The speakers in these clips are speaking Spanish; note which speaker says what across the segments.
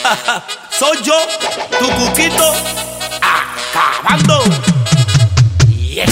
Speaker 1: Soy yo, tu Cuquito, acabando. Yes.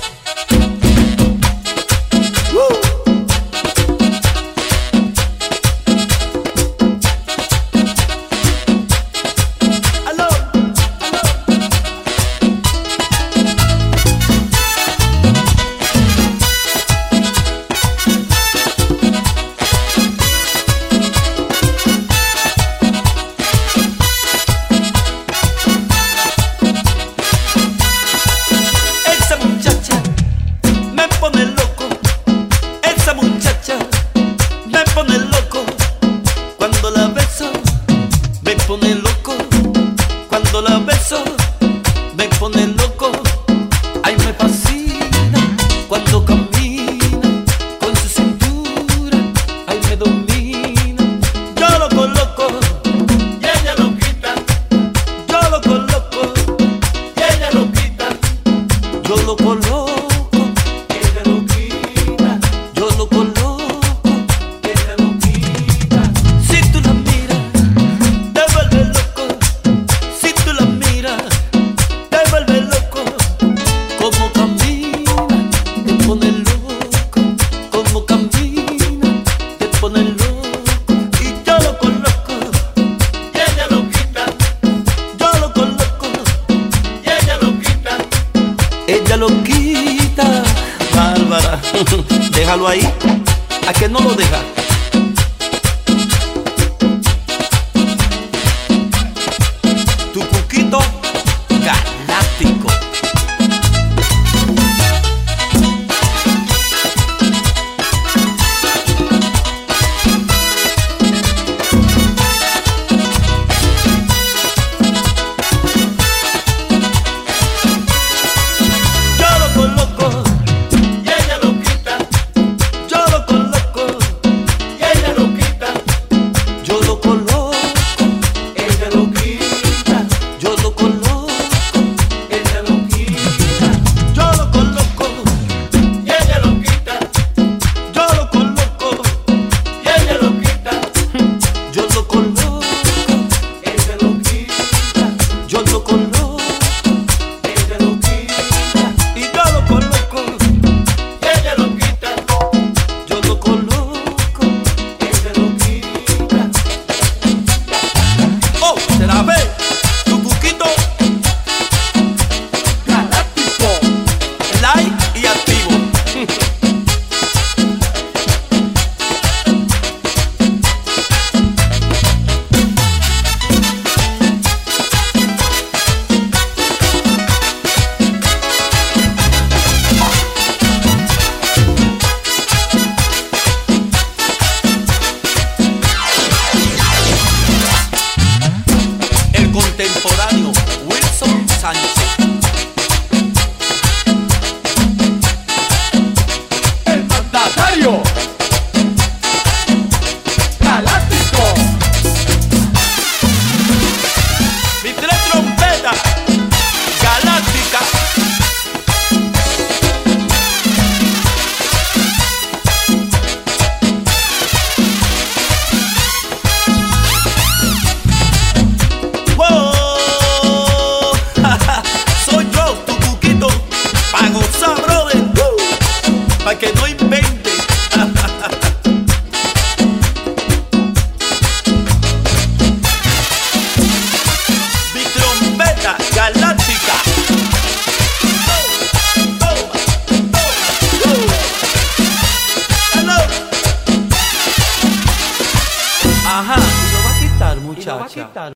Speaker 2: Cuando la beso, me pone loco. Ay, me fascina cuando camina con su cintura. Ay, me domina. Yo lo coloco y ella lo quita. Yo lo coloco y ella lo quita. Yo lo coloco y ella lo quita. Yo lo coloco y ella lo quita. Si tú la miras, te vuelve loco. Si tú la miras, te vuelve loco. Como camina, te pone loco. Como camina, te pone loco. Y yo lo coloco y ella lo quita. Yo lo coloco y ella lo quita. Ella lo quita. Bárbara, déjalo ahí. ¿A que no lo deja? Tu Cuquito galáctico. Yo lo coloco y ella lo quita. Yo lo coloco y ella lo quita. Yo lo coloco, ella lo quita. Yo lo coloco, ella lo quita. Yo lo coloco y ella lo quita. Yo lo coloco y ella lo quita. Yo lo coloco, ella lo quita. Yo lo coloco, ella lo quita. Y yo lo coloco y ella lo quita. Yo lo coloco, ella lo quita. Oh, se la ve, tu Cuquito galáctico, live y activo. El contemporáneo Wilson Sánchez.
Speaker 3: El mandatario galáctico.
Speaker 2: Mis tres trompetas galácticas. ¡Wow! Soy yo, tu Cuquito, pa' gozar, brother. Pa' que no invente. Mi trompeta galáctica. Toma, toma. Hello. Ajá, y lo va a quitar, muchacha.